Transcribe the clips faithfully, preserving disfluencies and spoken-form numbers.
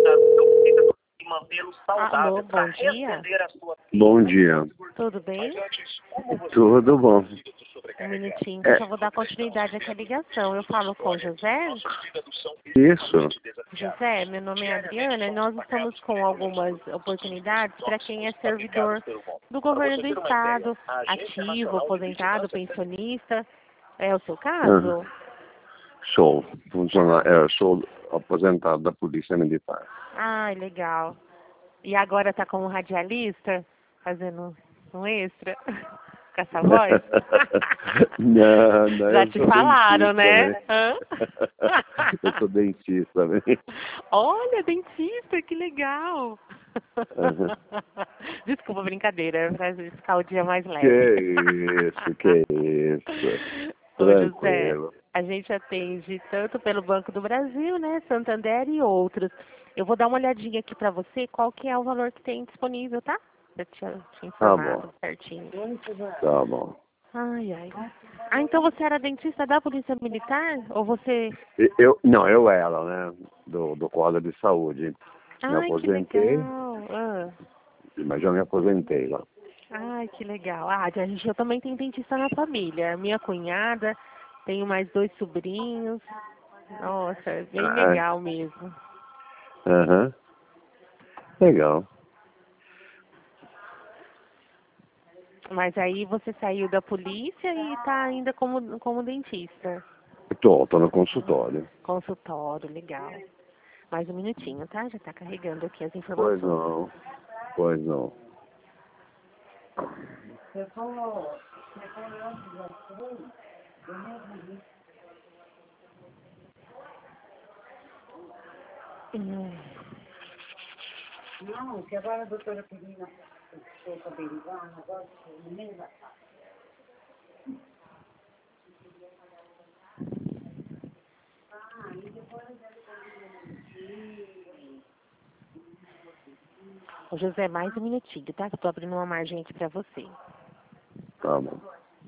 Alô, bom dia. Bom dia. Tudo bem? Tudo bom. Um minutinho, É. que eu vou dar continuidade aqui à ligação. Eu falo com o José. Isso. José, meu nome é Adriana e nós estamos com algumas oportunidades para quem é servidor do governo do estado, ativo, aposentado, pensionista. É o seu caso? Ah, sou funcionário, é, sou aposentado da Polícia Militar. Ai, legal. E agora tá como radialista, fazendo um extra com essa voz? Não, não, Já eu te sou falaram, né? dentista, Hã? Eu sou dentista também. Olha, dentista, que legal. Uhum. Desculpa, brincadeira, pra ficar o dia mais Que leve. isso, que isso. Ô, José, Tranquilo. a gente atende tanto pelo Banco do Brasil, né, Santander e outros. Eu vou dar uma olhadinha aqui pra você, qual que é o valor que tem disponível, tá? Pra te, te Tá informar bom, tudo certinho. tá bom. Ai, ai. Ah, então você era dentista da Polícia Militar? Ou você... E- Eu, não, eu era, né, do, do quadro de saúde. Me Ai, que aposentei, legal. Ah. mas já me aposentei lá. Ai, que legal. Ah, a gente, eu também tenho dentista na família. Minha cunhada, tenho mais dois sobrinhos. Nossa, é bem Ah, legal mesmo. aham. Legal. Mas aí você saiu da polícia e está ainda como, como dentista. Tô, tô no consultório. Consultório, legal. Mais um minutinho, tá? Já está carregando aqui as Pois informações. não, pois não. Hum. Não, que agora a doutora Pirina ficou averiguando, agora no meio da tarde. Ah, e depois Ô, José, mais um minutinho, tá? Que eu tô abrindo uma margem aqui pra você. Tá bom.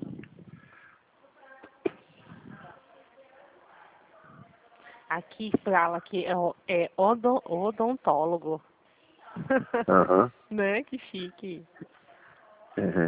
Aqui fala que é, o- é odon- odontólogo. Aham. Né? Que chique. Uhum.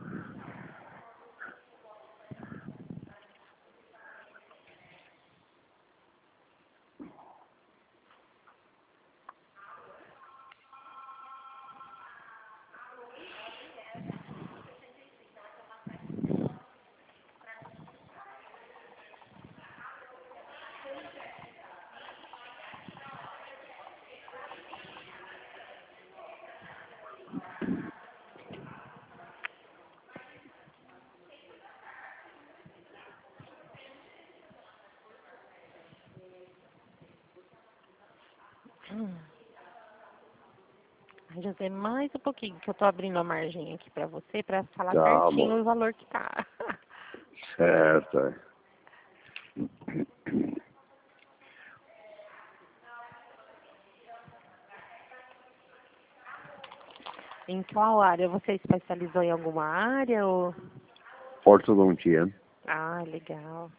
Hum. Ai, José, mais um pouquinho, que eu tô abrindo a margem aqui pra você, pra falar Tá certinho bom. o valor que tá. Certo. Em qual área? Você especializou em alguma área ou... Ortodontia. Ah, legal.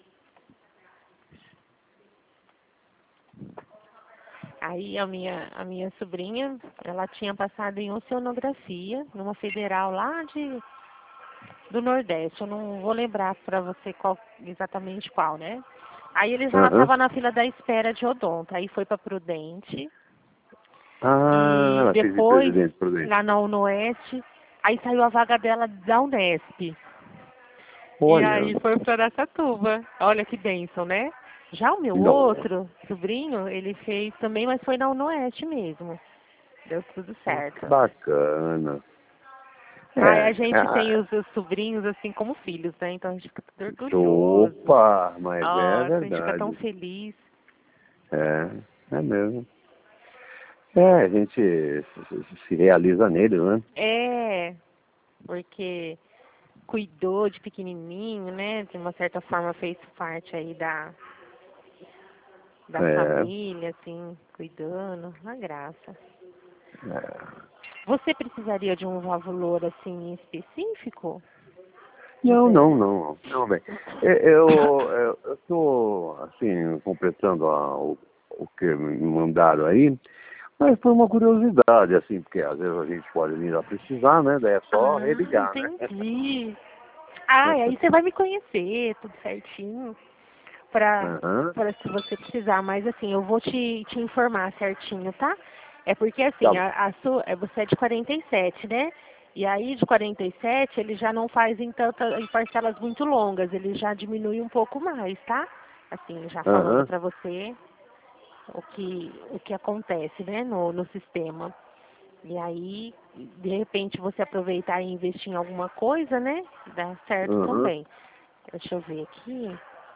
Aí a minha, a minha sobrinha, ela tinha passado em oceanografia, numa federal lá de, do Nordeste. Eu não vou lembrar pra você qual, exatamente qual, né? Aí eles, ela Aham. estava na fila da espera de odonto. Aí foi pra Prudente. Ah, E ela fez de depois, presidente prudente. lá na Unoeste, aí saiu a vaga dela da Unesp. E Olha. aí foi para Araçatuba. Olha que bênção, né? Já o meu Não. outro sobrinho, ele fez também, mas foi na Unoeste mesmo. Deu tudo certo. Bacana. Aí a É. gente tem Ah, os, os sobrinhos assim como filhos, né? Então a gente fica tudo orgulhoso. opa, mas é Nossa, a gente fica tão verdade. feliz. É, é mesmo. É, a gente se, se- se realiza nele, né? É, porque cuidou de pequenininho, né? De uma certa forma fez parte aí da, da É, família, assim, cuidando. Uma graça. é. Você precisaria de um valor assim específico, Não, José? não, não. Não, bem. É, Eu, eu, eu tô, assim, completando a, o, o que me mandaram aí. Mas foi uma curiosidade, assim, porque às vezes a gente pode vir a precisar, né? Daí é só Ah, religar, né? entendi. Ah, aí você vai me conhecer, tudo certinho, pra, Aham. pra se você precisar. Mas assim, eu vou te, te informar certinho, tá? É porque Tá assim, bom. a, a sua, é, você é de quarenta e sete, né? E aí de quarenta e sete ele já não faz em, tanta, em parcelas muito longas, ele já diminui um pouco mais, tá? Assim, já falando Aham. pra você o que, o que acontece, né, no, no sistema. E aí, de repente, você aproveitar e investir em alguma coisa, né? Dá certo Aham. também. Deixa eu ver aqui.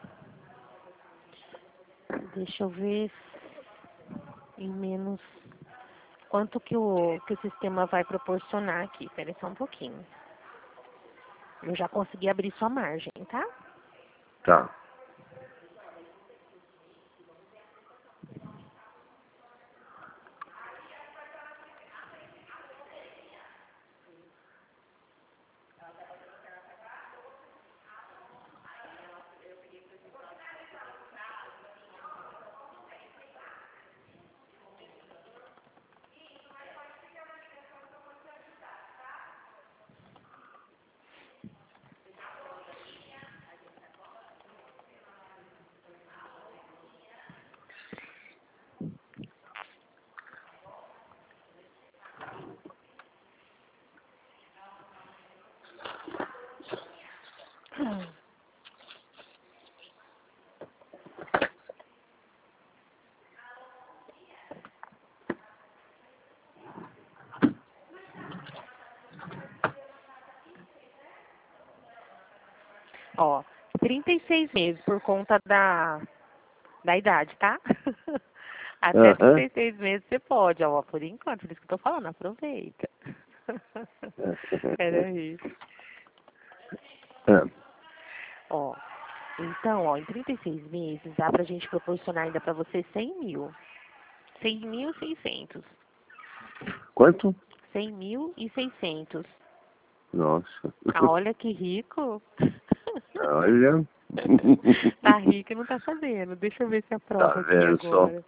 Deixa eu ver em menos. Quanto que o, que o sistema vai proporcionar aqui. Espera aí só um pouquinho. Eu já consegui abrir sua margem, tá? Tá. Ó, trinta e seis meses por conta da, da idade, tá? Até trinta Aham. e seis meses você pode, ó, por enquanto, por isso que eu tô falando, aproveita. Peraí. É. Ó, então, ó, em trinta e seis meses dá pra gente proporcionar ainda pra você cem mil. cem mil e seiscentos. Quanto? cem mil e seiscentos. Nossa. Ah, olha que rico. Olha. Tá rico e não tá sabendo. Deixa eu ver se Tá aprova aqui vendo só? agora.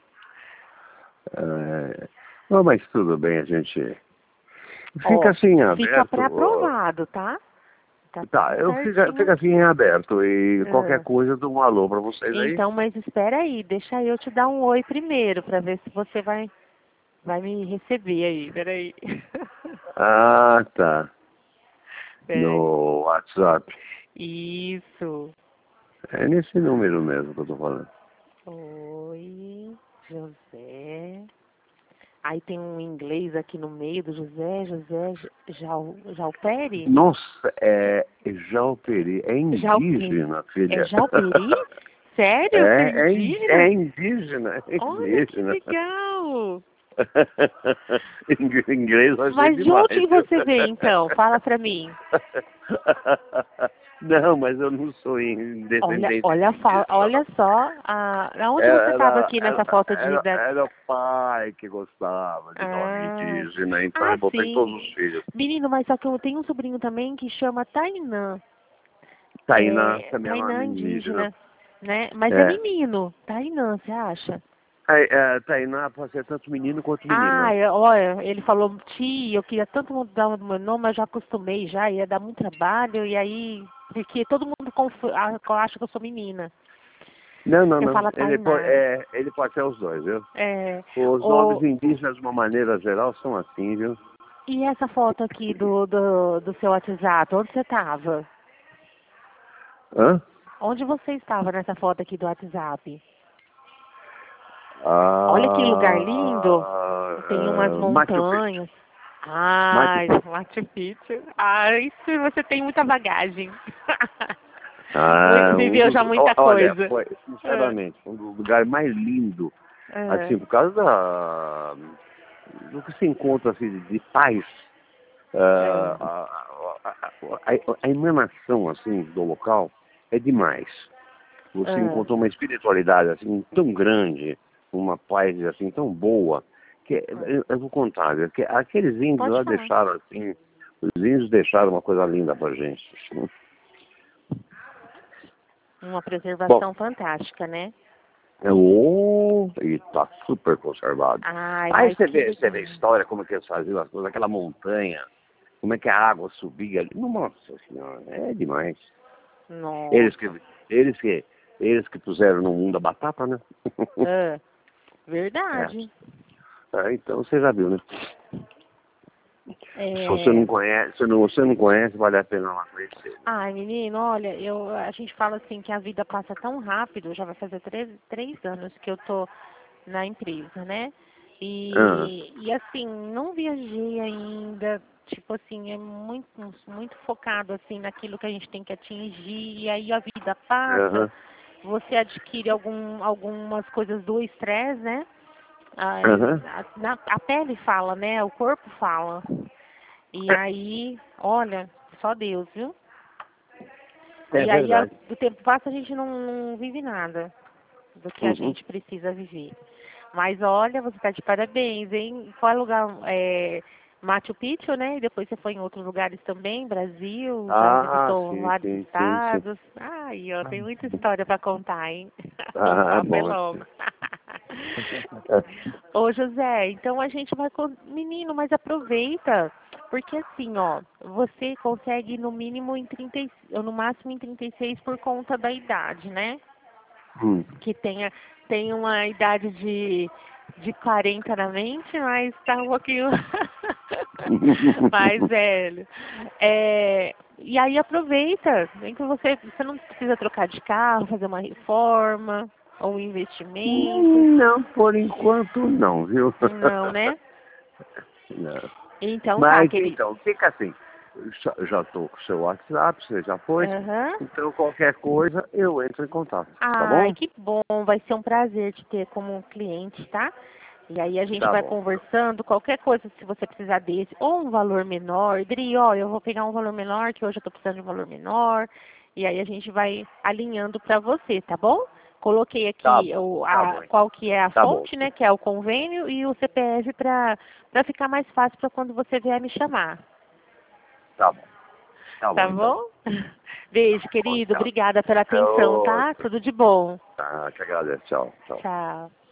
É... Não, mas tudo bem, a gente fica Ó, assim fica aberto. ó. pré-aprovado, tá? Tá Tá, tudo eu fico, certinho fico assim em aqui. aberto e qualquer Ah, coisa eu dou um alô pra vocês aí. então, mas espera aí, deixa eu te dar um oi primeiro, pra ver se você vai, vai me receber aí. Peraí. Ah, tá. Peraí. No WhatsApp. Isso. É nesse número mesmo que eu tô falando. Oi, José. Aí tem um inglês aqui no meio do José, José Jau, Jauperi? Nossa, é Jalperi. É Jauperi. indígena, É filha. Jauperi? Sério? Você é É, é, in- indígena? é indígena, é Olha que indígena. legal! Ing- Inglês vai ser Mas de demais. onde você veio então? Fala pra mim. Não, mas eu não sou in- Olha, descendente olha, de fa- indígena, não. olha só, a, aonde você estava Era, aqui nessa era, foto de... era, Da... era o pai que gostava de nome Ah, indígena, então ah, eu botei todos sim. os filhos. Menino, mas só que eu tenho um sobrinho também que chama Tainã. Taína É, também é Tainã nome indígena. indígena, né? Mas é É. menino, Tainã, você acha? É, é, Tainá pode ser tanto menino quanto Ah, menina. é, olha, ele falou, tia, eu queria tanto mudar o meu nome, mas já acostumei já, ia dar muito trabalho, e aí, porque todo mundo confu- a- acha que eu sou menina. Não, não, Eu não. falo Ele pode, Tainá. é, ele pode ser os dois, viu? É, Os nomes o, indígenas, de uma maneira geral, são assim, viu? e essa foto aqui do, do, do seu WhatsApp, onde você estava? Hã? Onde você estava nessa foto aqui do WhatsApp? Olha que lugar lindo. Ah, Tem umas ah, Machu Picchu. montanhas. Machu Ai, Picchu. Machu Picchu. Ai, isso você tem muita bagagem. Ah, um Viveu dos, já ó- muita olha, coisa. foi, É, sinceramente, um dos lugares mais lindos, é, assim, por causa da, do que se encontra, assim, de, de paz, ah, é. a, a, a, a- a emanação, assim, do local é demais. Você É. encontrou uma espiritualidade, assim, tão grande, uma paz, assim, tão boa, que eu, eu vou contar, viu, que aqueles índios Pode lá falar. deixaram, assim, os índios deixaram uma coisa linda pra gente. Assim. Uma Bom, preservação fantástica, né? Oh, e tá super conservado. Ai, Aí mas você que vê, você vê a legal. história, como é que eles faziam as coisas, aquela montanha, como é que a água subia ali. Nossa senhora, é demais. Eles Nossa. que, eles que, eles que puseram no mundo a batata, né? Ah, É. verdade. É, então você já viu, né? Se você não É... conhece, se não, você não conhece, vale a pena lá conhecer. Ai, menino, olha, eu, a gente fala assim que a vida passa tão rápido, já vai fazer três, três anos que eu tô na empresa, né? Ah, E, e assim, não viajei ainda, tipo assim, é muito, muito focado assim naquilo que a gente tem que atingir, e aí a vida passa, aham, você adquire algum, algumas coisas do estresse, né? A, aham. a, na- a pele fala, né? O corpo fala. E aí, olha, só Deus, viu? É E aí, a- verdade. do tempo passa, a gente não, não vive nada do que a Uhum. gente precisa viver. Mas olha, você está de parabéns, hein? Qual é o lugar? É, Machu Picchu, né? E depois você foi em outros lugares também, Brasil, já Ah, visitou sim, vários sim, sim, sim. estados. Ai, ó, tem muita história para contar, hein? O Ah, é papo é bom. longo. Ô, José, então a gente vai... con- Menino, mas aproveita, porque assim, ó, você consegue no mínimo em trinta e- ou no máximo em trinta e seis por conta da idade, né? Hum. Que tenha, tem uma idade de, de quarenta na mente, mas tá um pouquinho mais velho. É, e aí aproveita, nem que você, você não precisa trocar de carro, fazer uma reforma ou um investimento. Hum, Não, por enquanto não, viu? Não, né? Não. Então tá, Mas querido. então, fica assim. Eu já já tô com o seu WhatsApp, você já pôs. Aham. Então qualquer coisa eu entro em contato, tá Ai, bom? que bom. Vai ser um prazer te ter como cliente, tá? E aí a gente Tá vai bom. conversando, qualquer coisa, se você precisar desse, ou um valor menor, Dri, ó, eu vou pegar um valor menor, que hoje eu tô precisando de um valor menor, e aí a gente vai alinhando para você, tá bom? Coloquei Tá aqui bom, o, tá a, bom então. qual que é a Tá bom. fonte, né, que é o convênio, e o C P F para para ficar mais fácil para quando você vier me chamar, Tá bom. Tá tá bom então. bom? Beijo, Bom, querido, tchau. obrigada pela É atenção, tá? outro. Tudo de bom. Tá, te agradeço. Tchau, tchau. Tchau.